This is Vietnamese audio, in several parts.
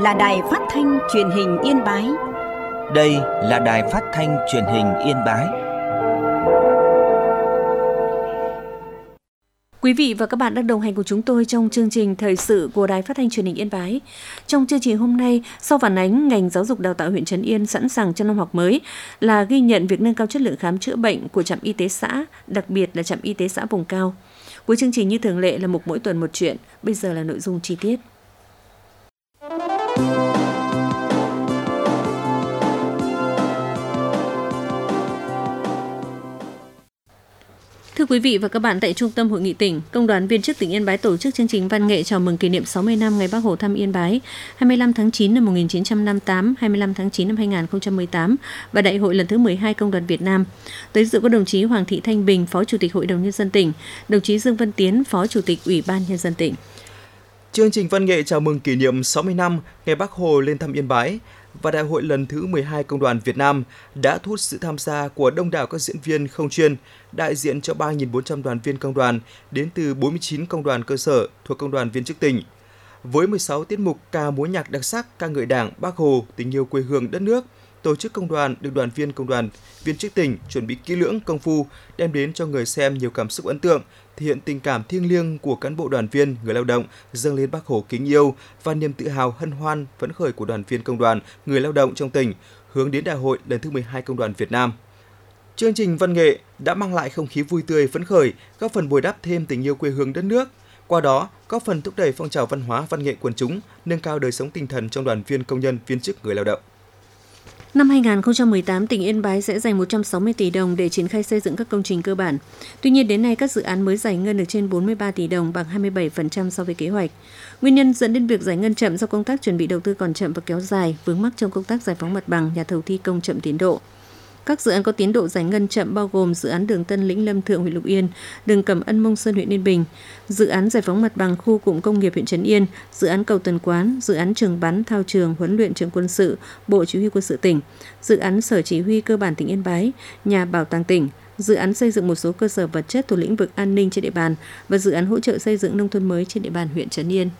là Đài Phát thanh Truyền hình Yên Bái. Đây là Đài Phát thanh Truyền hình Yên Bái. Quý vị và các bạn đang đồng hành cùng chúng tôi trong chương trình thời sự của Đài Phát thanh Truyền hình Yên Bái. Trong chương trình hôm nay, sau phản ánh ngành giáo dục đào tạo huyện Trấn Yên sẵn sàng cho năm học mới là ghi nhận việc nâng cao chất lượng khám chữa bệnh của trạm y tế xã, đặc biệt là trạm y tế xã vùng cao. Cuối chương trình như thường lệ là mục mỗi tuần một chuyện, bây giờ là nội dung chi tiết. Thưa quý vị và các bạn, tại Trung tâm Hội nghị tỉnh, Công đoàn viên chức tỉnh Yên Bái tổ chức chương trình văn nghệ chào mừng kỷ niệm 60 năm ngày Bác Hồ thăm Yên Bái 25 tháng 9 năm 1958, 25 tháng 9 năm 2018 và Đại hội lần thứ 12 Công đoàn Việt Nam. Tới dự có đồng chí Hoàng Thị Thanh Bình, Phó Chủ tịch Hội đồng Nhân dân tỉnh, đồng chí Dương Văn Tiến, Phó Chủ tịch Ủy ban Nhân dân tỉnh. Chương trình văn nghệ chào mừng kỷ niệm 60 năm ngày Bác Hồ lên thăm Yên Bái và Đại hội lần thứ 12 Công đoàn Việt Nam đã thu hút sự tham gia của đông đảo các diễn viên không chuyên, đại diện cho 3.400 đoàn viên công đoàn đến từ 49 công đoàn cơ sở thuộc Công đoàn viên chức tỉnh. Với 16 tiết mục ca múa nhạc đặc sắc ca ngợi Đảng, Bác Hồ, tình yêu quê hương đất nước, tổ chức công đoàn được đoàn viên công đoàn viên chức tỉnh chuẩn bị kỹ lưỡng công phu, đem đến cho người xem nhiều cảm xúc ấn tượng, thể hiện tình cảm thiêng liêng của cán bộ đoàn viên, người lao động dâng lên Bác Hồ kính yêu và niềm tự hào hân hoan phấn khởi của đoàn viên công đoàn, người lao động trong tỉnh hướng đến Đại hội lần thứ 12 Công đoàn Việt Nam. Chương trình văn nghệ đã mang lại không khí vui tươi phấn khởi, góp phần bồi đắp thêm tình yêu quê hương đất nước. Qua đó, góp phần thúc đẩy phong trào văn hóa văn nghệ quần chúng, nâng cao đời sống tinh thần trong đoàn viên công nhân, viên chức, người lao động. Năm 2018, tỉnh Yên Bái sẽ dành 160 tỷ đồng để triển khai xây dựng các công trình cơ bản. Tuy nhiên, đến nay các dự án mới giải ngân được trên 43 tỷ đồng, bằng 27% so với kế hoạch. Nguyên nhân dẫn đến việc giải ngân chậm do công tác chuẩn bị đầu tư còn chậm và kéo dài, vướng mắc trong công tác giải phóng mặt bằng, nhà thầu thi công chậm tiến độ. Các dự án có tiến độ giải ngân chậm bao gồm dự án đường Tân Lĩnh Lâm Thượng huyện Lục Yên, đường Cẩm Ân Mông Sơn huyện Yên Bình, dự án giải phóng mặt bằng khu cụm công nghiệp huyện Trấn Yên, dự án cầu Tuần Quán, dự án trường bắn thao trường huấn luyện trường quân sự, Bộ Chỉ huy quân sự tỉnh, dự án Sở Chỉ huy cơ bản tỉnh Yên Bái, nhà bảo tàng tỉnh, dự án xây dựng một số cơ sở vật chất thuộc lĩnh vực an ninh trên địa bàn và dự án hỗ trợ xây dựng nông thôn mới trên địa bàn huyện Trấn Yên.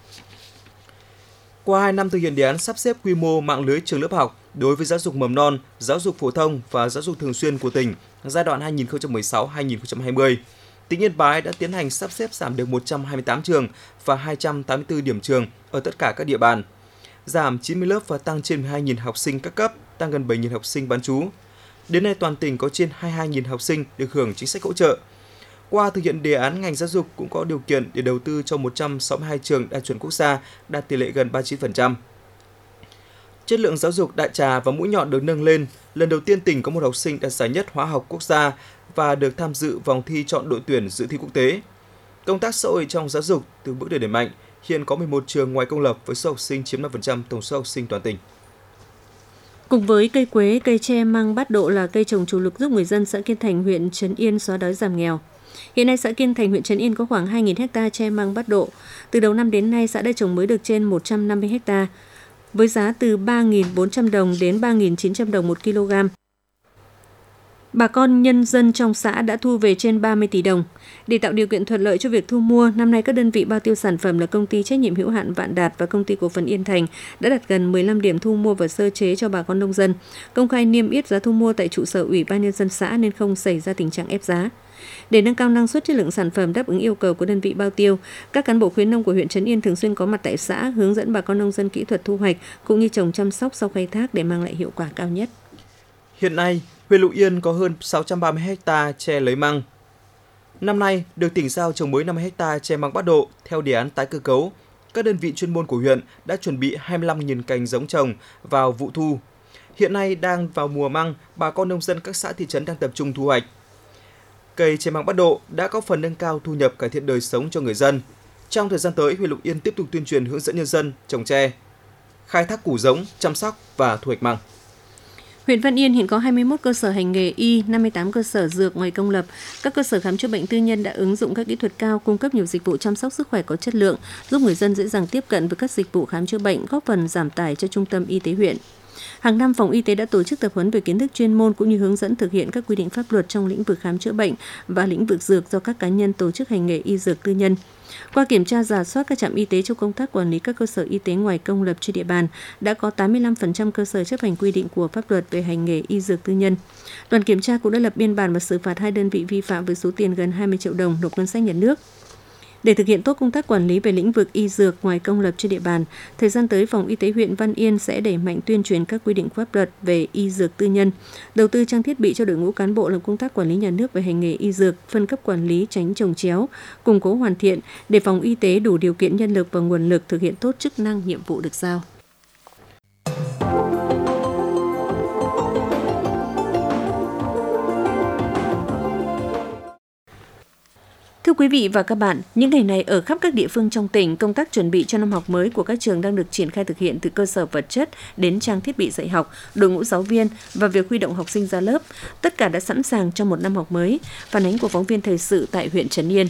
Qua 2 năm thực hiện đề án sắp xếp quy mô mạng lưới trường lớp học đối với giáo dục mầm non, giáo dục phổ thông và giáo dục thường xuyên của tỉnh giai đoạn 2016-2020, tỉnh Yên Bái đã tiến hành sắp xếp giảm được 128 trường và 284 điểm trường ở tất cả các địa bàn, giảm 90 lớp và tăng trên 12.000 học sinh các cấp, tăng gần 7.000 học sinh bán trú. Đến nay toàn tỉnh có trên 22.000 học sinh được hưởng chính sách hỗ trợ. Qua thực hiện đề án, ngành giáo dục cũng có điều kiện để đầu tư cho 162 trường đạt chuẩn quốc gia, đạt tỷ lệ gần 39%. Chất lượng giáo dục Đại Trà và Mũi Nhọn được nâng lên. Lần đầu tiên tỉnh có một học sinh đạt giải nhất hóa học quốc gia và được tham dự vòng thi chọn đội tuyển dự thi quốc tế. Công tác xã hội trong giáo dục từng bước được đẩy mạnh. Hiện có 11 trường ngoài công lập với số học sinh chiếm 5% tổng số học sinh toàn tỉnh. Cùng với cây quế, cây tre măng bát độ là cây trồng chủ lực giúp người dân xã Kiên Thành, huyện Trấn Yên xóa đói giảm nghèo. Hiện nay xã Kiên Thành, huyện Trấn Yên có khoảng 2.000 ha tre măng bát độ. Từ đầu năm đến nay, xã đã trồng mới được trên 150 ha, với giá từ 3.400 đồng đến 3.900 đồng 1 kg. Bà con nhân dân trong xã đã thu về trên 30 tỷ đồng. Để tạo điều kiện thuận lợi cho việc thu mua, năm nay các đơn vị bao tiêu sản phẩm là Công ty trách nhiệm hữu hạn Vạn Đạt và Công ty cổ phần Yên Thành đã đặt gần 15 điểm thu mua và sơ chế cho bà con nông dân, công khai niêm yết giá thu mua tại trụ sở Ủy ban Nhân dân xã nên không xảy ra tình trạng ép giá. Để nâng cao năng suất, chất lượng sản phẩm đáp ứng yêu cầu của đơn vị bao tiêu, các cán bộ khuyến nông của huyện Trấn Yên thường xuyên có mặt tại xã, hướng dẫn bà con nông dân kỹ thuật thu hoạch cũng như trồng chăm sóc sau khai thác để mang lại hiệu quả cao nhất. Hiện nay, huyện Lục Yên có hơn 630 ha tre lấy măng. Năm nay, được tỉnh giao trồng mới 50 ha tre măng bát độ theo đề án tái cơ cấu. Các đơn vị chuyên môn của huyện đã chuẩn bị 25.000 cành giống trồng vào vụ thu. Hiện nay đang vào mùa măng, bà con nông dân các xã thị trấn đang tập trung thu hoạch. Cây tre măng bát độ đã góp phần nâng cao thu nhập, cải thiện đời sống cho người dân. Trong thời gian tới, huyện Lục Yên tiếp tục tuyên truyền hướng dẫn nhân dân trồng tre, khai thác củ giống, chăm sóc và thu hoạch măng. Huyện Văn Yên hiện có 21 cơ sở hành nghề y, 58 cơ sở dược ngoài công lập. Các cơ sở khám chữa bệnh tư nhân đã ứng dụng các kỹ thuật cao, cung cấp nhiều dịch vụ chăm sóc sức khỏe có chất lượng, giúp người dân dễ dàng tiếp cận với các dịch vụ khám chữa bệnh, góp phần giảm tải cho trung tâm y tế huyện. Hàng năm, phòng y tế đã tổ chức tập huấn về kiến thức chuyên môn cũng như hướng dẫn thực hiện các quy định pháp luật trong lĩnh vực khám chữa bệnh và lĩnh vực dược do các cá nhân tổ chức hành nghề y dược tư nhân. Qua kiểm tra rà soát các trạm y tế trong công tác quản lý các cơ sở y tế ngoài công lập trên địa bàn, đã có 85% cơ sở chấp hành quy định của pháp luật về hành nghề y dược tư nhân. Đoàn kiểm tra cũng đã lập biên bản và xử phạt 2 đơn vị vi phạm với số tiền gần 20 triệu đồng nộp ngân sách nhà nước. Để thực hiện tốt công tác quản lý về lĩnh vực y dược ngoài công lập trên địa bàn, thời gian tới, Phòng Y tế huyện Văn Yên sẽ đẩy mạnh tuyên truyền các quy định pháp luật về y dược tư nhân, đầu tư trang thiết bị cho đội ngũ cán bộ làm công tác quản lý nhà nước về hành nghề y dược, phân cấp quản lý tránh chồng chéo, củng cố hoàn thiện để phòng y tế đủ điều kiện nhân lực và nguồn lực thực hiện tốt chức năng nhiệm vụ được giao. Thưa quý vị và các bạn, những ngày này ở khắp các địa phương trong tỉnh, công tác chuẩn bị cho năm học mới của các trường đang được triển khai thực hiện từ cơ sở vật chất đến trang thiết bị dạy học, đội ngũ giáo viên và việc huy động học sinh ra lớp. Tất cả đã sẵn sàng cho một năm học mới. Phản ánh của phóng viên thời sự tại huyện Trấn Yên.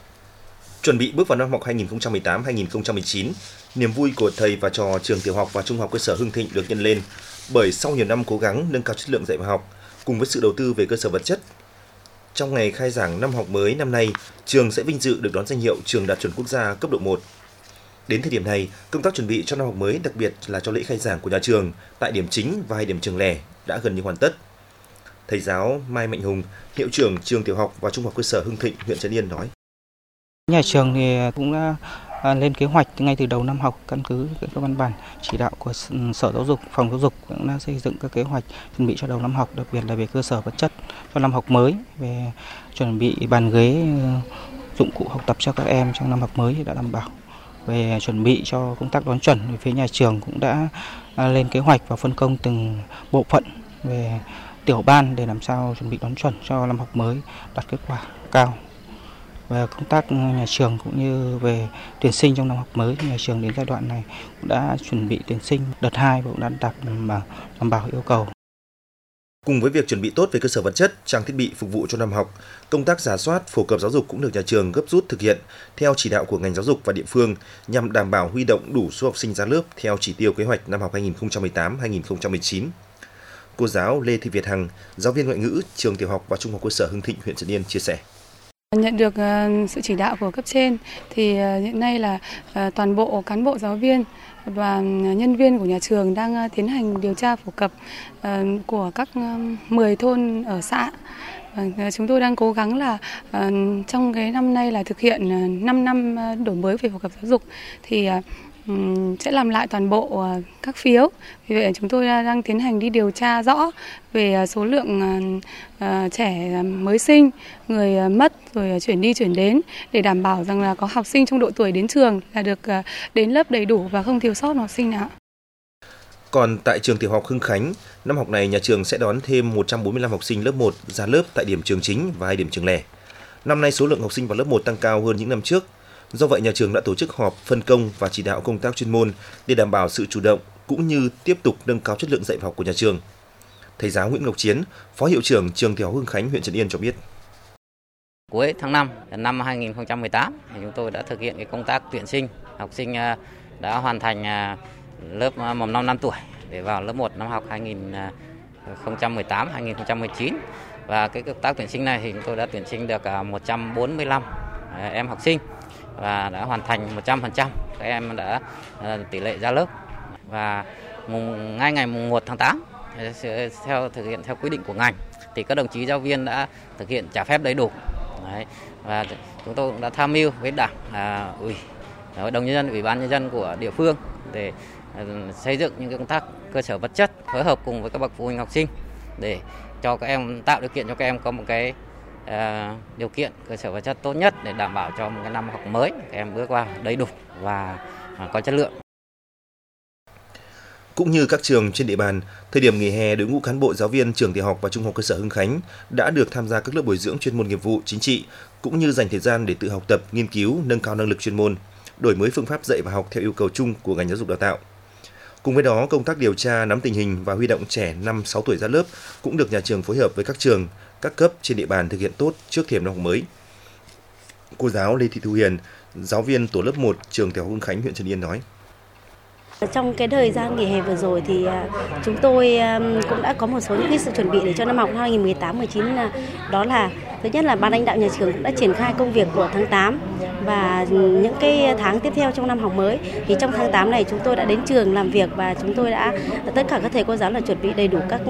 Chuẩn bị bước vào năm học 2018-2019, niềm vui của thầy và trò trường tiểu học và trung học cơ sở Hưng Thịnh được nhân lên bởi sau nhiều năm cố gắng nâng cao chất lượng dạy và học cùng với sự đầu tư về cơ sở vật chất. Trong ngày khai giảng năm học mới năm nay, trường sẽ vinh dự được đón danh hiệu trường đạt chuẩn quốc gia cấp độ 1. Đến thời điểm này, công tác chuẩn bị cho năm học mới, đặc biệt là cho lễ khai giảng của nhà trường tại điểm chính và 2 điểm trường lẻ đã gần như hoàn tất. Thầy giáo Mai Mạnh Hùng, hiệu trưởng trường tiểu học và trung học cơ sở Hưng Thịnh, huyện Trấn Yên nói: Nhà trường thì cũng đã lên kế hoạch ngay từ đầu năm học, căn cứ các văn bản chỉ đạo của Sở Giáo dục, Phòng Giáo dục cũng đã xây dựng các kế hoạch chuẩn bị cho đầu năm học, đặc biệt là về cơ sở vật chất cho năm học mới, về chuẩn bị bàn ghế, dụng cụ học tập cho các em trong năm học mới đã đảm bảo. Về chuẩn bị cho công tác đón chuẩn, về phía nhà trường cũng đã lên kế hoạch và phân công từng bộ phận về tiểu ban để làm sao chuẩn bị đón chuẩn cho năm học mới đạt kết quả cao. Về công tác nhà trường cũng như về tuyển sinh trong năm học mới, nhà trường đến giai đoạn này cũng đã chuẩn bị tuyển sinh đợt 2 và cũng đã đảm bảo yêu cầu. Cùng với việc chuẩn bị tốt về cơ sở vật chất, trang thiết bị phục vụ cho năm học, công tác rà soát, phổ cập giáo dục cũng được nhà trường gấp rút thực hiện theo chỉ đạo của ngành giáo dục và địa phương nhằm đảm bảo huy động đủ số học sinh ra lớp theo chỉ tiêu kế hoạch năm học 2018-2019. Cô giáo Lê Thị Việt Hằng, giáo viên ngoại ngữ trường tiểu học và trung học cơ sở Hưng Thịnh, huyện Trấn Yên chia sẻ: Nhận được sự chỉ đạo của cấp trên thì hiện nay là toàn bộ cán bộ giáo viên và nhân viên của nhà trường đang tiến hành điều tra phổ cập của các 10 thôn ở xã. Chúng tôi đang cố gắng là trong cái năm nay là thực hiện 5 năm đổi mới về phổ cập giáo dục thì sẽ làm lại toàn bộ các phiếu. Vì vậy chúng tôi đang tiến hành đi điều tra rõ về số lượng trẻ mới sinh, người mất rồi chuyển đi chuyển đến để đảm bảo rằng là có học sinh trong độ tuổi đến trường là được đến lớp đầy đủ và không thiếu sót học sinh nào. Còn tại trường tiểu học Hưng Khánh, năm học này nhà trường sẽ đón thêm 145 học sinh lớp 1 ra lớp tại điểm trường chính và 2 điểm trường lẻ. Năm nay số lượng học sinh vào lớp 1 tăng cao hơn những năm trước. Do vậy, nhà trường đã tổ chức họp phân công và chỉ đạo công tác chuyên môn để đảm bảo sự chủ động cũng như tiếp tục nâng cao chất lượng dạy và học của nhà trường. Thầy giáo Nguyễn Ngọc Chiến, Phó hiệu trưởng trường tiểu học Hưng Khánh, huyện Trấn Yên cho biết: Cuối tháng 5 năm 2018, chúng tôi đã thực hiện cái công tác tuyển sinh học sinh đã hoàn thành lớp mầm non 5 tuổi để vào lớp 1 năm học 2018-2019. Và cái công tác tuyển sinh này thì chúng tôi đã tuyển sinh được 145 em học sinh và đã hoàn thành 100%. Các em đã tỷ lệ ra lớp và ngay ngày 1 tháng 8 thực hiện theo quy định của ngành thì các đồng chí giáo viên đã thực hiện trả phép đầy đủ. Đấy. Và chúng tôi cũng đã tham mưu với Đảng, Hội đồng nhân dân, Ủy ban nhân dân của địa phương để xây dựng những cái công tác cơ sở vật chất, phối hợp cùng với các bậc phụ huynh học sinh để cho các em, tạo điều kiện cho các em có một cái điều kiện cơ sở vật chất tốt nhất để đảm bảo cho một cái năm học mới các em bước qua đầy đủ và có chất lượng. Cũng như các trường trên địa bàn, thời điểm nghỉ hè, đội ngũ cán bộ giáo viên trường tiểu học và trung học cơ sở Hưng Khánh đã được tham gia các lớp bồi dưỡng chuyên môn nghiệp vụ chính trị, cũng như dành thời gian để tự học tập, nghiên cứu, nâng cao năng lực chuyên môn, đổi mới phương pháp dạy và học theo yêu cầu chung của ngành giáo dục đào tạo. Cùng với đó, công tác điều tra, nắm tình hình và huy động trẻ 5-6 tuổi ra lớp cũng được nhà trường phối hợp với các trường, các cấp trên địa bàn thực hiện tốt trước thềm năm học mới. Cô giáo Lê Thị Thu Hiền, giáo viên tổ lớp 1 trường tiểu học Hưng Khánh, huyện Trấn Yên nói: Trong cái thời gian nghỉ hè vừa rồi thì chúng tôi cũng đã có một số những cái sự chuẩn bị để cho năm học 2018-19, đó là thứ nhất là ban lãnh đạo nhà trường cũng đã triển khai công việc của tháng 8 và những cái tháng tiếp theo trong năm học mới. Thì trong tháng 8 này chúng tôi đã đến trường làm việc và chúng tôi đã tất cả các thầy cô giáo là chuẩn bị đầy đủ các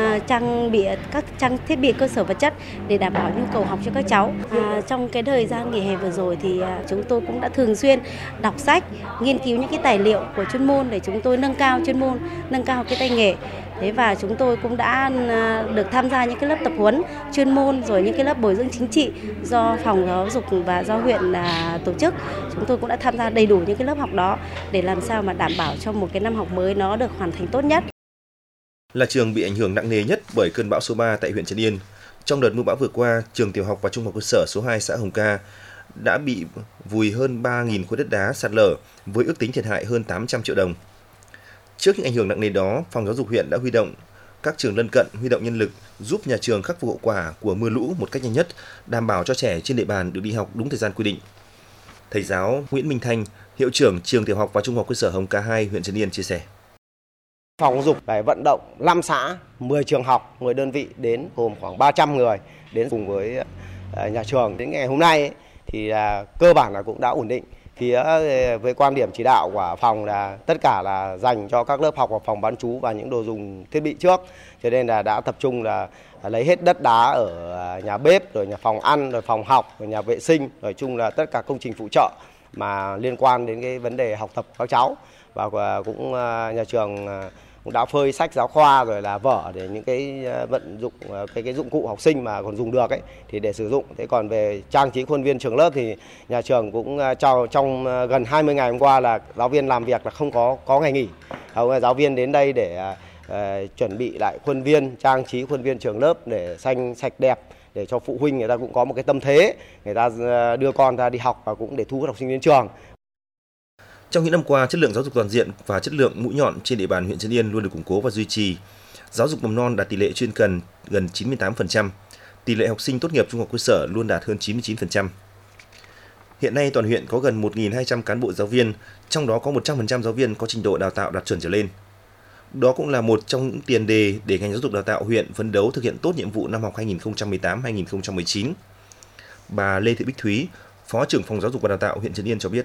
trang thiết bị cơ sở vật chất để đảm bảo nhu cầu học cho các cháu. Trong cái thời gian nghỉ hè vừa rồi thì chúng tôi cũng đã thường xuyên đọc sách, nghiên cứu những cái tài liệu của chuyên môn để chúng tôi nâng cao chuyên môn, nâng cao cái tay nghề. Thế và chúng tôi cũng đã được tham gia những cái lớp tập huấn chuyên môn rồi những cái lớp bồi dưỡng chính trị do phòng giáo dục và do huyện tổ chức. Chúng tôi cũng đã tham gia đầy đủ những cái lớp học đó để làm sao mà đảm bảo cho một cái năm học mới nó được hoàn thành tốt nhất. Là trường bị ảnh hưởng nặng nề nhất bởi cơn bão số 3 tại huyện Trấn Yên. Trong đợt mưa bão vừa qua, trường tiểu học và trung học cơ sở số 2 xã Hồng Ca đã bị vùi hơn 3.000 khối đất đá sạt lở với ước tính thiệt hại hơn 800 triệu đồng. Trước những ảnh hưởng nặng nề đó, phòng giáo dục huyện đã huy động các trường lân cận, huy động nhân lực giúp nhà trường khắc phục hậu quả của mưa lũ một cách nhanh nhất, đảm bảo cho trẻ trên địa bàn được đi học đúng thời gian quy định. Thầy giáo Nguyễn Minh Thanh, hiệu trưởng trường tiểu học và trung học cơ sở Hồng Ca 2 huyện Trấn Yên chia sẻ. Phòng giáo dục phải vận động 5 xã, 10 trường học, 10 đơn vị đến gồm khoảng 300 người đến cùng với nhà trường. Đến ngày hôm nay thì cơ bản là cũng đã ổn định. Phía với quan điểm chỉ đạo của phòng là tất cả là dành cho các lớp học và phòng bán trú và những đồ dùng thiết bị trước. Cho nên là đã tập trung là lấy hết đất đá ở nhà bếp, rồi nhà phòng ăn, rồi phòng học, rồi nhà vệ sinh, nói chung là tất cả công trình phụ trợ mà liên quan đến cái vấn đề học tập của các cháu. Và cũng nhà trường cũng đã phơi sách giáo khoa rồi là vở để những cái vận dụng cái dụng cụ học sinh mà còn dùng được ấy thì để sử dụng. Thế còn về trang trí khuôn viên trường lớp thì nhà trường cũng trong gần 20 ngày hôm qua là giáo viên làm việc là không có ngày nghỉ. Giáo viên đến đây để chuẩn bị lại khuôn viên, trang trí khuôn viên trường lớp để xanh sạch đẹp, để cho phụ huynh người ta cũng có một cái tâm thế, người ta đưa con ra đi học và cũng để thu hút học sinh đến trường. Trong những năm qua, chất lượng giáo dục toàn diện và chất lượng mũi nhọn trên địa bàn huyện Trấn Yên luôn được củng cố và duy trì. Giáo dục mầm non đạt tỷ lệ chuyên cần gần 98%, tỷ lệ học sinh tốt nghiệp trung học cơ sở luôn đạt hơn 99%. Hiện nay toàn huyện có gần 1.200 cán bộ giáo viên, trong đó có 100% giáo viên có trình độ đào tạo đạt chuẩn trở lên. Đó cũng là một trong những tiền đề để ngành giáo dục đào tạo huyện phấn đấu thực hiện tốt nhiệm vụ năm học 2018-2019. Bà Lê Thị Bích Thúy, Phó trưởng phòng giáo dục và đào tạo huyện Trấn Yên cho biết.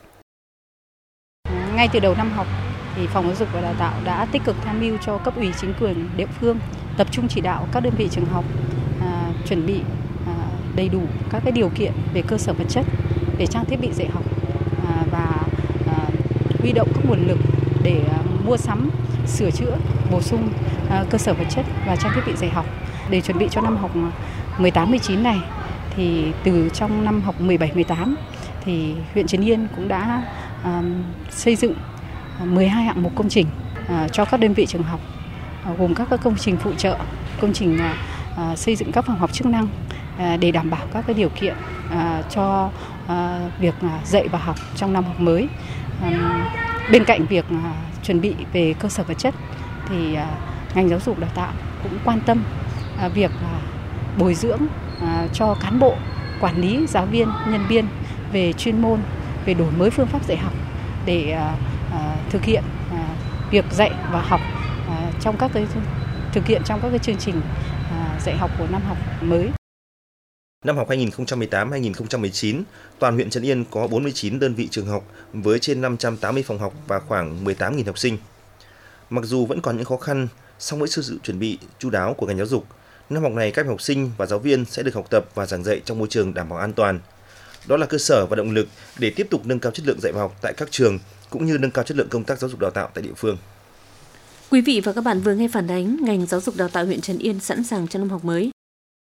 Ngay từ đầu năm học, thì phòng giáo dục và đào tạo đã tích cực tham mưu cho cấp ủy chính quyền địa phương tập trung chỉ đạo các đơn vị trường học chuẩn bị đầy đủ các cái điều kiện về cơ sở vật chất, về trang thiết bị dạy học và huy động các nguồn lực để mua sắm, sửa chữa, bổ sung cơ sở vật chất và trang thiết bị dạy học để chuẩn bị cho năm học 18-19 này. Thì từ trong năm học 17-18 thì huyện Trấn Yên cũng đã xây dựng 12 hạng mục công trình cho các đơn vị trường học, gồm các công trình phụ trợ, công trình xây dựng các phòng học chức năng để đảm bảo các cái điều kiện cho việc dạy và học trong năm học mới. Bên cạnh việc chuẩn bị về cơ sở vật chất thì ngành giáo dục đào tạo cũng quan tâm việc bồi dưỡng cho cán bộ, quản lý, giáo viên, nhân viên về chuyên môn, về đổi mới phương pháp dạy học để thực hiện việc dạy và học trong các cái chương trình dạy học của năm học mới. Năm học 2018-2019, toàn huyện Trấn Yên có 49 đơn vị trường học với trên 580 phòng học và khoảng 18.000 học sinh. Mặc dù vẫn còn những khó khăn, song với sự chuẩn bị chu đáo của ngành giáo dục, năm học này các học sinh và giáo viên sẽ được học tập và giảng dạy trong môi trường đảm bảo an toàn. Đó là cơ sở và động lực để tiếp tục nâng cao chất lượng dạy và học tại các trường, cũng như nâng cao chất lượng công tác giáo dục đào tạo tại địa phương. Quý vị và các bạn vừa nghe phản ánh ngành giáo dục đào tạo huyện Trấn Yên sẵn sàng cho năm học mới.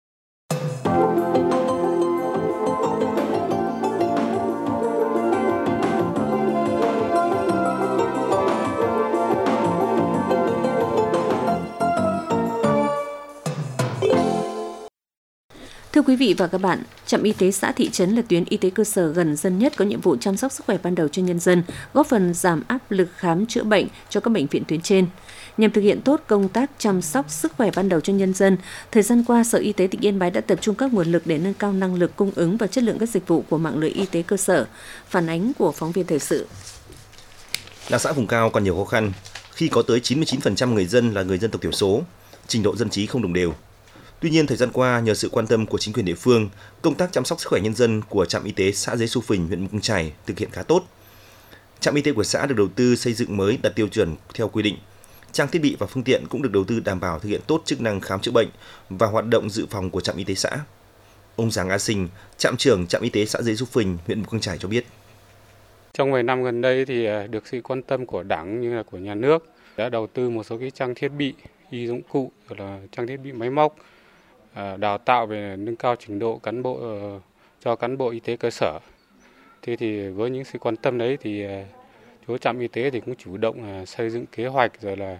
Thưa quý vị và các bạn, trạm y tế xã thị trấn là tuyến y tế cơ sở gần dân nhất có nhiệm vụ chăm sóc sức khỏe ban đầu cho nhân dân, góp phần giảm áp lực khám chữa bệnh cho các bệnh viện tuyến trên. Nhằm thực hiện tốt công tác chăm sóc sức khỏe ban đầu cho nhân dân, thời gian qua Sở Y tế tỉnh Yên Bái đã tập trung các nguồn lực để nâng cao năng lực cung ứng và chất lượng các dịch vụ của mạng lưới y tế cơ sở. Phản ánh của phóng viên thời sự. là xã vùng cao còn nhiều khó khăn khi có tới 99% người dân là người dân tộc thiểu số, trình độ dân trí không đồng đều. Tuy nhiên, thời gian qua, nhờ sự quan tâm của chính quyền địa phương, công tác chăm sóc sức khỏe nhân dân của trạm y tế xã Dế Xu Phình, huyện Mù Căng Chải thực hiện khá tốt. Trạm y tế của xã được đầu tư xây dựng mới đạt tiêu chuẩn theo quy định. Trang thiết bị và phương tiện cũng được đầu tư đảm bảo thực hiện tốt chức năng khám chữa bệnh và hoạt động dự phòng của trạm y tế xã. Ông Giàng A Sinh, trạm trưởng trạm y tế xã Dế Xu Phình, huyện Mù Căng Chải cho biết. Trong vài năm gần đây thì được sự quan tâm của Đảng như là của nhà nước đã đầu tư một số cái trang thiết bị, y dụng cụ, rồi là trang thiết bị máy móc, đào tạo về nâng cao trình độ cán bộ cho cán bộ y tế cơ sở. Thế thì với những sự quan tâm đấy thì chỗ trạm y tế thì cũng chủ động xây dựng kế hoạch, rồi là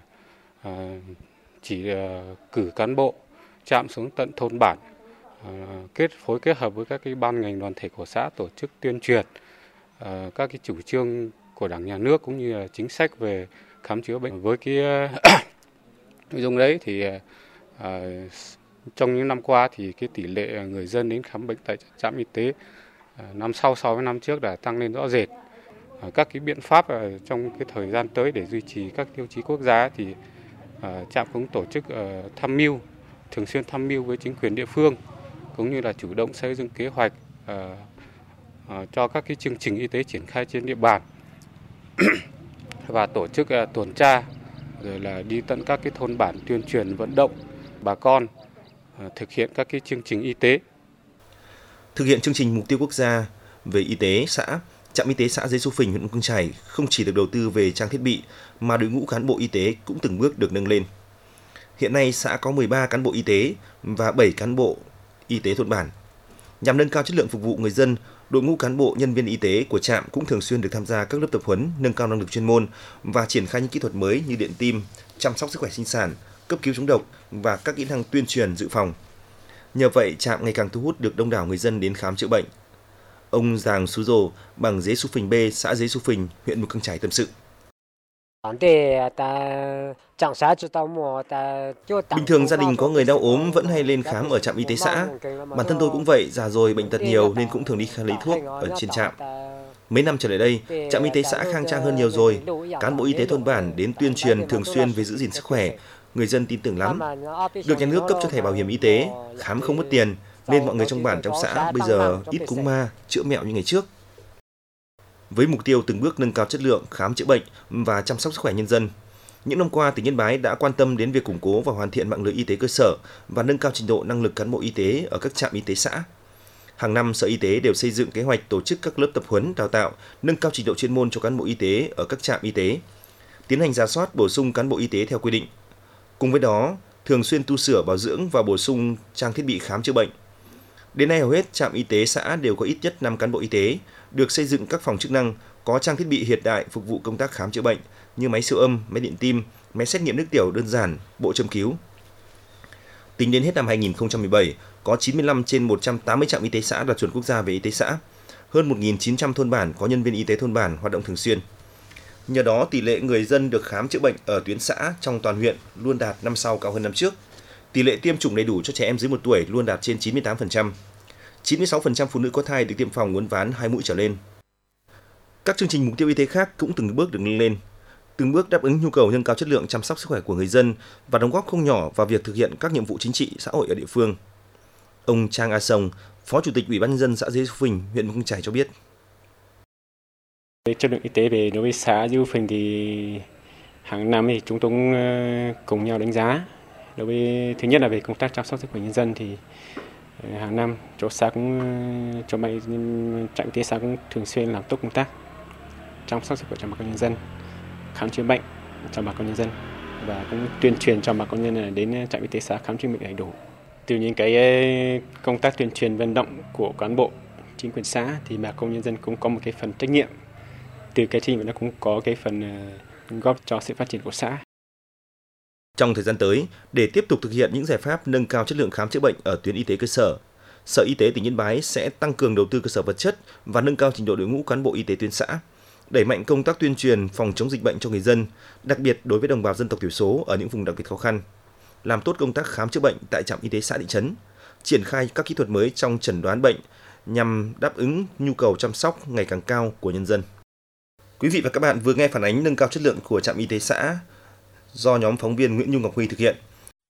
cử cán bộ trạm xuống tận thôn bản, phối kết hợp với các cái ban ngành đoàn thể của xã tổ chức tuyên truyền các cái chủ trương của Đảng, nhà nước cũng như là chính sách về khám chữa bệnh. Với cái nội dung đấy thì trong những năm qua thì cái tỷ lệ người dân đến khám bệnh tại trạm y tế năm sau so với năm trước đã tăng lên rõ rệt. Các cái biện pháp trong cái thời gian tới để duy trì các tiêu chí quốc gia thì trạm cũng tổ chức thường xuyên tham mưu với chính quyền địa phương cũng như là chủ động xây dựng kế hoạch cho các cái chương trình y tế triển khai trên địa bàn và tổ chức tuần tra, rồi là đi tận các cái thôn bản tuyên truyền vận động bà con thực hiện các cái chương trình y tế. Thực hiện chương trình mục tiêu quốc gia về y tế xã, trạm y tế xã Dế Xu Phình, huyện Mù Căng Chải không chỉ được đầu tư về trang thiết bị mà đội ngũ cán bộ y tế cũng từng bước được nâng lên. Hiện nay xã có 13 cán bộ y tế và 7 cán bộ y tế thôn bản. Nhằm nâng cao chất lượng phục vụ người dân, đội ngũ cán bộ nhân viên y tế của trạm cũng thường xuyên được tham gia các lớp tập huấn, nâng cao năng lực chuyên môn và triển khai những kỹ thuật mới như điện tim, chăm sóc sức khỏe sinh sản, cấp cứu chống độc và các kỹ năng tuyên truyền dự phòng. Nhờ vậy, trạm ngày càng thu hút được đông đảo người dân đến khám chữa bệnh. Ông Giàng Sú Rồ, bằng Dế Xu Phình B, xã Dế Xu Phình, huyện Mù Căng Chải tâm sự. Bình thường gia đình có người đau ốm vẫn hay lên khám ở trạm y tế xã. Bản thân tôi cũng vậy, già rồi bệnh tật nhiều nên cũng thường đi lấy thuốc ở trên trạm. Mấy năm trở lại đây, trạm y tế xã khang trang hơn nhiều rồi. Cán bộ y tế thôn bản đến tuyên truyền thường xuyên về giữ gìn sức khỏe. Người dân tin tưởng lắm. Được nhà nước cấp cho thẻ bảo hiểm y tế, khám không mất tiền, nên mọi người trong bản trong xã bây giờ ít cúng ma, chữa mẹo như ngày trước. Với mục tiêu từng bước nâng cao chất lượng khám chữa bệnh và chăm sóc sức khỏe nhân dân, những năm qua tỉnh Yên Bái đã quan tâm đến việc củng cố và hoàn thiện mạng lưới y tế cơ sở và nâng cao trình độ năng lực cán bộ y tế ở các trạm y tế xã. Hàng năm, Sở Y tế đều xây dựng kế hoạch tổ chức các lớp tập huấn, đào tạo, nâng cao trình độ chuyên môn cho cán bộ y tế ở các trạm y tế, tiến hành rà soát bổ sung cán bộ y tế theo quy định. Cùng với đó, thường xuyên tu sửa, bảo dưỡng và bổ sung trang thiết bị khám chữa bệnh. Đến nay hầu hết trạm y tế xã đều có ít nhất 5 cán bộ y tế, được xây dựng các phòng chức năng, có trang thiết bị hiện đại phục vụ công tác khám chữa bệnh như máy siêu âm, máy điện tim, máy xét nghiệm nước tiểu đơn giản, bộ châm cứu. Tính đến hết năm 2017, có 95 trên 180 trạm y tế xã đạt chuẩn quốc gia về y tế xã. Hơn 1.900 thôn bản có nhân viên y tế thôn bản hoạt động thường xuyên. Nhờ đó, tỷ lệ người dân được khám chữa bệnh ở tuyến xã trong toàn huyện luôn đạt năm sau cao hơn năm trước. Tỷ lệ tiêm chủng đầy đủ cho trẻ em dưới 1 tuổi luôn đạt trên 98%. 96% phụ nữ có thai được tiêm phòng uốn ván 2 mũi trở lên. Các chương trình mục tiêu y tế khác cũng từng bước được nâng lên, từng bước đáp ứng nhu cầu nâng cao chất lượng chăm sóc sức khỏe của người dân và đóng góp không nhỏ vào việc thực hiện các nhiệm vụ chính trị xã hội ở địa phương. Ông Trang A Sông, Phó Chủ tịch Ủy ban nhân dân xã Dế Xu Phình, huyện Mù Căng Chải cho biết. Chất lượng y tế về đối với xã Dế Xu Phình thì hàng năm thì chúng tôi cũng cùng nhau đánh giá. Đối với thứ nhất là về công tác chăm sóc sức khỏe nhân dân thì hàng năm chỗ xã cũng trạm y tế xã cũng thường xuyên làm tốt công tác chăm sóc sức khỏe cho bà con nhân dân, khám chữa bệnh cho bà con nhân dân và cũng tuyên truyền cho bà con nhân dân đến trạm y tế xã khám chữa bệnh đầy đủ. Từ những cái công tác tuyên truyền vận động của cán bộ chính quyền xã thì bà con nhân dân cũng có một cái phần trách nhiệm. Từ cái trách nhiệm nó cũng có cái phần góp cho sự phát triển của xã. Trong thời gian tới, để tiếp tục thực hiện những giải pháp nâng cao chất lượng khám chữa bệnh ở tuyến y tế cơ sở, Sở Y tế tỉnh Yên Bái sẽ tăng cường đầu tư cơ sở vật chất và nâng cao trình độ đội ngũ cán bộ y tế tuyến xã, đẩy mạnh công tác tuyên truyền phòng chống dịch bệnh cho người dân, đặc biệt đối với đồng bào dân tộc thiểu số ở những vùng đặc biệt khó khăn, làm tốt công tác khám chữa bệnh tại trạm y tế xã thị trấn, triển khai các kỹ thuật mới trong chẩn đoán bệnh nhằm đáp ứng nhu cầu chăm sóc ngày càng cao của nhân dân. Quý vị và các bạn vừa nghe phản ánh nâng cao chất lượng của trạm y tế xã do nhóm phóng viên Nguyễn Nhung Ngọc Huy thực hiện.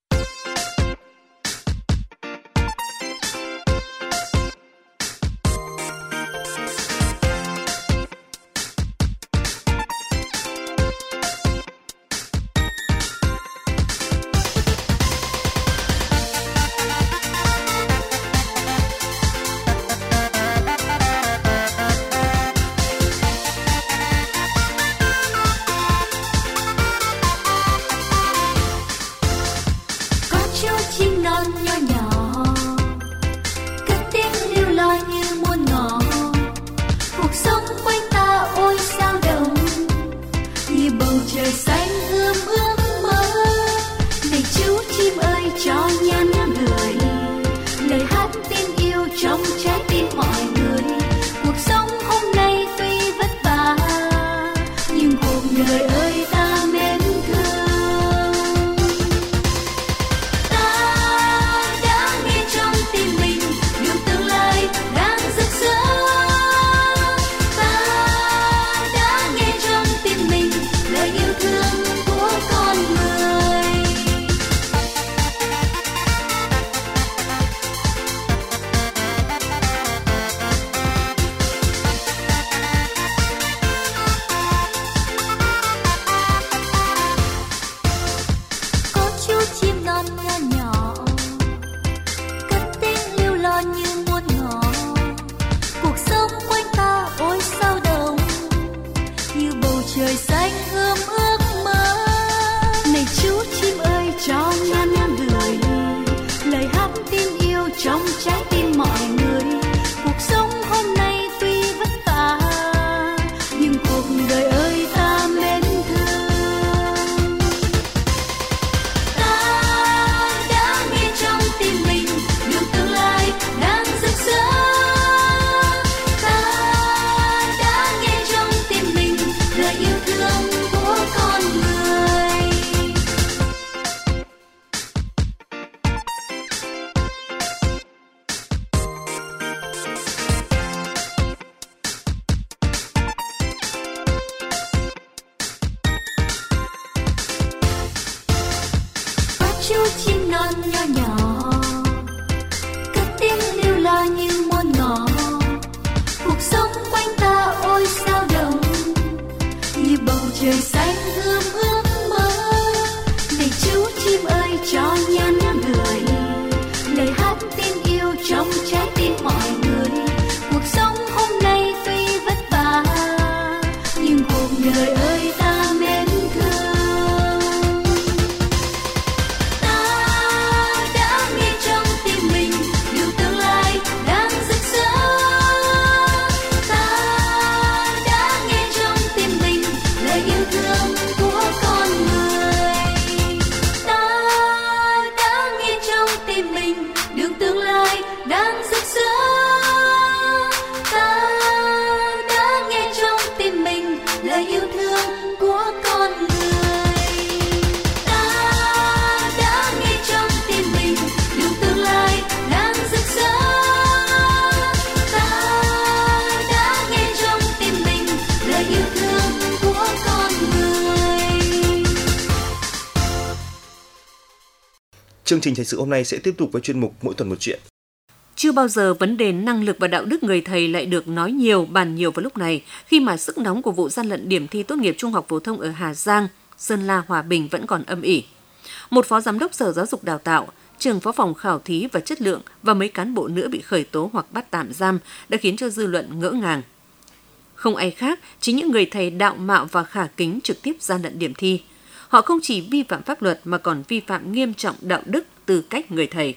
Chương trình thời sự hôm nay sẽ tiếp tục với chuyên mục Mỗi tuần một chuyện. Chưa bao giờ vấn đề năng lực và đạo đức người thầy lại được nói nhiều, bàn nhiều vào lúc này, khi mà sức nóng của vụ gian lận điểm thi tốt nghiệp trung học phổ thông ở Hà Giang, Sơn La, Hòa Bình vẫn còn âm ỉ. Một phó giám đốc Sở Giáo dục Đào tạo, trưởng phó phòng khảo thí và chất lượng và mấy cán bộ nữa bị khởi tố hoặc bắt tạm giam đã khiến cho dư luận ngỡ ngàng. Không ai khác, chính những người thầy đạo mạo và khả kính trực tiếp gian lận điểm thi. Họ không chỉ vi phạm pháp luật mà còn vi phạm nghiêm trọng đạo đức, tư cách người thầy.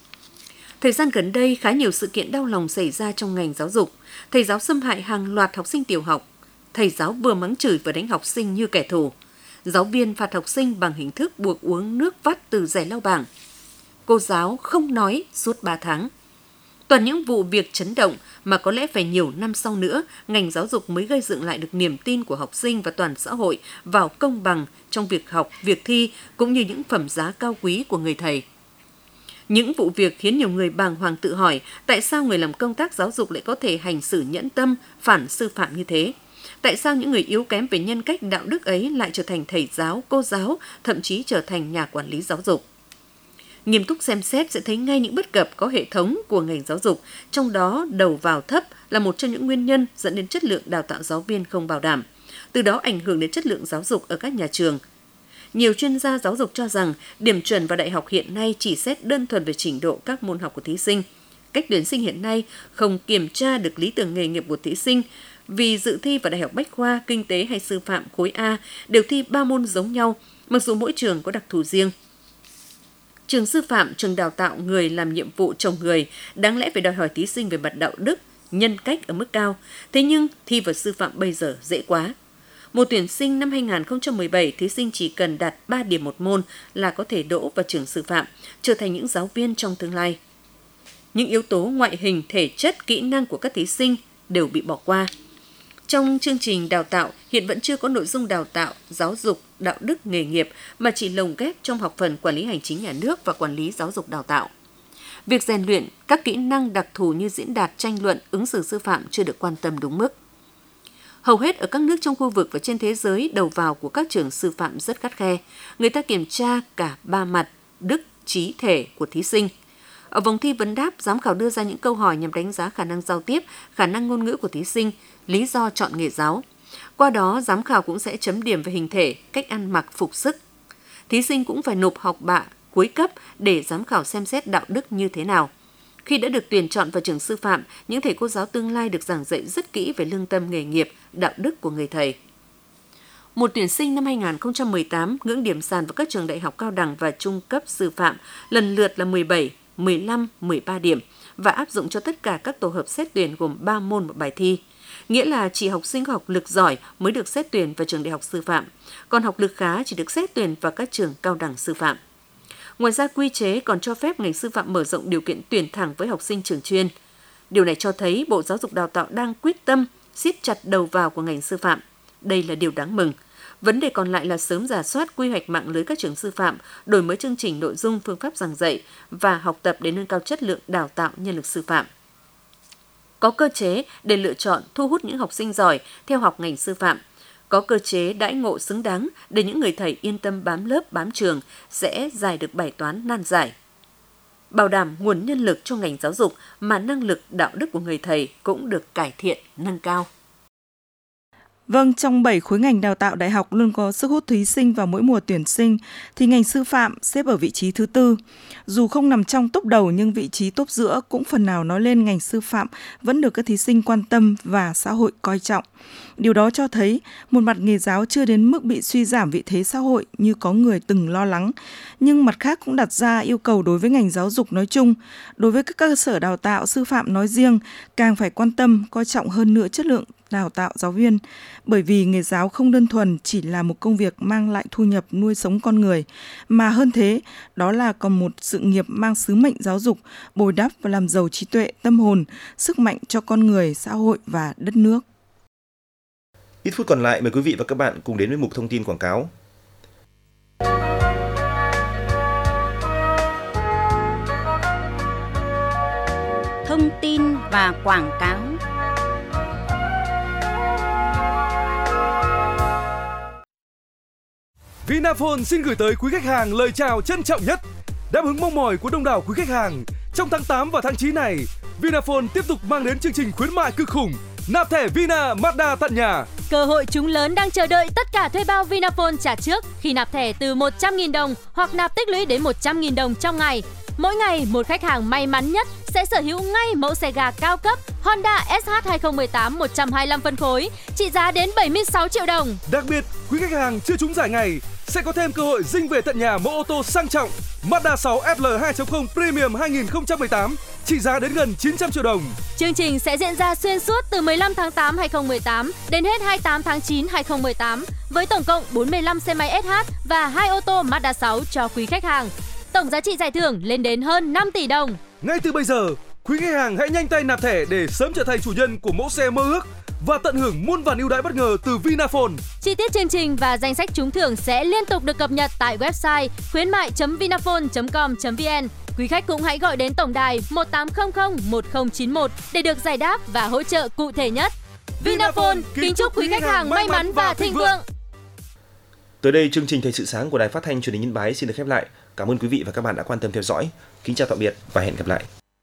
Thời gian gần đây, khá nhiều sự kiện đau lòng xảy ra trong ngành giáo dục. Thầy giáo xâm hại hàng loạt học sinh tiểu học. Thầy giáo vừa mắng chửi và đánh học sinh như kẻ thù. Giáo viên phạt học sinh bằng hình thức buộc uống nước vắt từ rẻ lau bảng. Cô giáo không nói suốt 3 tháng. Toàn những vụ việc chấn động mà có lẽ phải nhiều năm sau nữa, ngành giáo dục mới gây dựng lại được niềm tin của học sinh và toàn xã hội vào công bằng trong việc học, việc thi, cũng như những phẩm giá cao quý của người thầy. Những vụ việc khiến nhiều người bàng hoàng tự hỏi tại sao người làm công tác giáo dục lại có thể hành xử nhẫn tâm, phản sư phạm như thế. Tại sao những người yếu kém về nhân cách đạo đức ấy lại trở thành thầy giáo, cô giáo, thậm chí trở thành nhà quản lý giáo dục? Nghiêm túc xem xét sẽ thấy ngay những bất cập có hệ thống của ngành giáo dục, trong đó đầu vào thấp là một trong những nguyên nhân dẫn đến chất lượng đào tạo giáo viên không bảo đảm, từ đó ảnh hưởng đến chất lượng giáo dục ở các nhà trường. Nhiều chuyên gia giáo dục cho rằng điểm chuẩn vào đại học hiện nay chỉ xét đơn thuần về trình độ các môn học của thí sinh. Cách tuyển sinh hiện nay không kiểm tra được lý tưởng nghề nghiệp của thí sinh, vì dự thi vào Đại học Bách khoa, Kinh tế hay Sư phạm khối A đều thi 3 môn giống nhau, mặc dù mỗi trường có đặc thù riêng. Trường sư phạm, trường đào tạo người làm nhiệm vụ trồng người, đáng lẽ phải đòi hỏi thí sinh về mặt đạo đức, nhân cách ở mức cao. Thế nhưng thi vào sư phạm bây giờ dễ quá. Mùa tuyển sinh năm 2017, thí sinh chỉ cần đạt 3 điểm một môn là có thể đỗ vào trường sư phạm, trở thành những giáo viên trong tương lai. Những yếu tố ngoại hình, thể chất, kỹ năng của các thí sinh đều bị bỏ qua. Trong chương trình đào tạo, hiện vẫn chưa có nội dung đào tạo, giáo dục, đạo đức nghề nghiệp mà chỉ lồng ghép trong học phần quản lý hành chính nhà nước và quản lý giáo dục đào tạo. Việc rèn luyện các kỹ năng đặc thù như diễn đạt, tranh luận, ứng xử sư phạm chưa được quan tâm đúng mức. Hầu hết ở các nước trong khu vực và trên thế giới, đầu vào của các trường sư phạm rất khắt khe. Người ta kiểm tra cả 3 mặt, đức, trí, thể của thí sinh. Ở vòng thi vấn đáp, giám khảo đưa ra những câu hỏi nhằm đánh giá khả năng giao tiếp, khả năng ngôn ngữ của thí sinh, lý do chọn nghề giáo. Qua đó, giám khảo cũng sẽ chấm điểm về hình thể, cách ăn mặc, phục sức. Thí sinh cũng phải nộp học bạ cuối cấp để giám khảo xem xét đạo đức như thế nào. Khi đã được tuyển chọn vào trường sư phạm, những thầy cô giáo tương lai được giảng dạy rất kỹ về lương tâm nghề nghiệp, đạo đức của người thầy. Mùa tuyển sinh năm 2018, ngưỡng điểm sàn vào các trường đại học cao đẳng và trung cấp sư phạm lần lượt là 17, 15, 13 điểm và áp dụng cho tất cả các tổ hợp xét tuyển gồm 3 môn một bài thi. Nghĩa là chỉ học sinh có học lực giỏi mới được xét tuyển vào trường đại học sư phạm, còn học lực khá chỉ được xét tuyển vào các trường cao đẳng sư phạm. Ngoài ra, quy chế còn cho phép ngành sư phạm mở rộng điều kiện tuyển thẳng với học sinh trường chuyên. Điều này cho thấy Bộ Giáo dục Đào tạo đang quyết tâm siết chặt đầu vào của ngành sư phạm. Đây là điều đáng mừng. Vấn đề còn lại là sớm rà soát quy hoạch mạng lưới các trường sư phạm, đổi mới chương trình nội dung, phương pháp giảng dạy và học tập để nâng cao chất lượng đào tạo nhân lực sư phạm. Có cơ chế để lựa chọn, thu hút những học sinh giỏi theo học ngành sư phạm. Có cơ chế đãi ngộ xứng đáng để những người thầy yên tâm bám lớp, bám trường sẽ giải được bài toán nan giải. Bảo đảm nguồn nhân lực cho ngành giáo dục mà năng lực đạo đức của người thầy cũng được cải thiện, nâng cao. Vâng, trong 7 khối ngành đào tạo đại học luôn có sức hút thí sinh vào mỗi mùa tuyển sinh, thì ngành sư phạm xếp ở vị trí thứ 4. Dù không nằm trong top đầu nhưng vị trí top giữa cũng phần nào nói lên ngành sư phạm vẫn được các thí sinh quan tâm và xã hội coi trọng. Điều đó cho thấy một mặt nghề giáo chưa đến mức bị suy giảm vị thế xã hội như có người từng lo lắng, nhưng mặt khác cũng đặt ra yêu cầu đối với ngành giáo dục nói chung, đối với các cơ sở đào tạo sư phạm nói riêng, càng phải quan tâm, coi trọng hơn nữa chất lượng đào tạo giáo viên, bởi vì nghề giáo không đơn thuần chỉ là một công việc mang lại thu nhập nuôi sống con người, mà hơn thế, đó là còn một sự nghiệp mang sứ mệnh giáo dục, bồi đắp và làm giàu trí tuệ, tâm hồn, sức mạnh cho con người, xã hội và đất nước. Ít phút còn lại, mời quý vị và các bạn cùng đến với mục thông tin quảng cáo. Thông tin và quảng cáo. Vinaphone xin gửi tới quý khách hàng lời chào trân trọng nhất, đáp ứng mong mỏi của đông đảo quý khách hàng. Trong tháng 8 và tháng 9 này, Vinaphone tiếp tục mang đến chương trình khuyến mại cực khủng, nạp thẻ Vina Mazda tận nhà. Cơ hội trúng lớn đang chờ đợi tất cả thuê bao Vinaphone trả trước khi nạp thẻ từ 100.000 đồng hoặc nạp tích lũy đến 100.000 đồng trong ngày. Mỗi ngày, một khách hàng may mắn nhất sẽ sở hữu ngay mẫu xe ga cao cấp Honda SH 2018 125 phân khối, trị giá đến 76 triệu đồng. Đặc biệt, quý khách hàng chưa trúng giải ngày sẽ có thêm cơ hội dinh về tận nhà mẫu ô tô sang trọng Mazda 6 FL 2.0 Premium 2018, trị giá đến gần 900 triệu đồng. Chương trình sẽ diễn ra xuyên suốt từ 15 tháng 8 2018 đến hết 28 tháng 9 2018 với tổng cộng 45 xe máy SH và 2 ô tô Mazda 6 cho quý khách hàng. Tổng giá trị giải thưởng lên đến hơn 5 tỷ đồng. Ngay từ bây giờ, quý khách hàng hãy nhanh tay nạp thẻ để sớm trở thành chủ nhân của mẫu xe mơ ước và tận hưởng muôn vàn ưu đãi bất ngờ từ Vinaphone. Chi tiết chương trình và danh sách trúng thưởng sẽ liên tục được cập nhật tại website khuyến mại.vinaphone.com.vn. Quý khách cũng hãy gọi đến tổng đài 1800 1091 để được giải đáp và hỗ trợ cụ thể nhất. Vinaphone kính chúc quý khách hàng may mắn và thịnh vượng. Tới đây, chương trình Thời sự sáng của Đài Phát thanh Truyền hình Yên Bái xin được khép lại. Cảm ơn quý vị và các bạn đã quan tâm theo dõi. Kính chào tạm biệt và hẹn gặp lại.